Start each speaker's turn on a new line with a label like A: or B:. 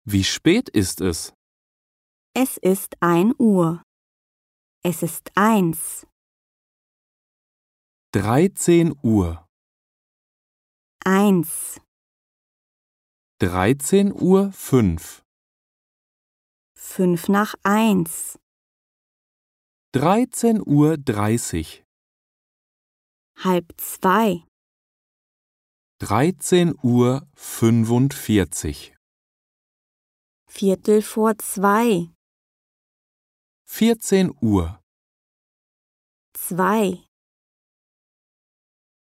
A: Wie spät ist es?
B: Es ist 1 Uhr. Es ist 1.
A: 13 Uhr.
B: 1.
A: 13 Uhr 5.
B: 5 nach 1.
A: 13 Uhr 30.
B: Halb 2.
A: 13 Uhr 45.
B: Viertel vor 2.
A: 14 Uhr.
B: 2.